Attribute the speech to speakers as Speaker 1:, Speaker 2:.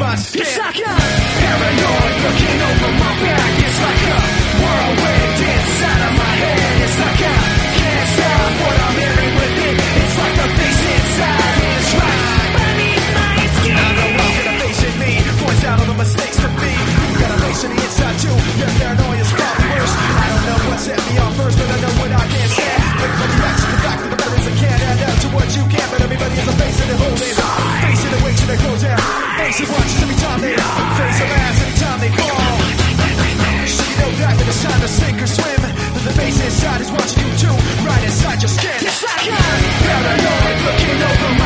Speaker 1: my skin. It's like a paranoid looking over my back. It's like a whirlwind inside of my head. It's like I can't stop what I'm hearing within. It's like the face inside me is right beneath my skin. I know I'm gonna face it, me points out all the mistakes to me. You got a face in the inside too. Your paranoia is far worse. I don't know what set me off first, but I know what I can't stand. Everybody acts in the fact that the better is I can't add up to what you can, but everybody has a face in the whole day. Face in the way to their clothes down. Face it watches every time they face their ass every time they fall. So you know that it's time to sink or swim. That the face inside is watching you too, right inside your skin. It's like I'm paranoid looking over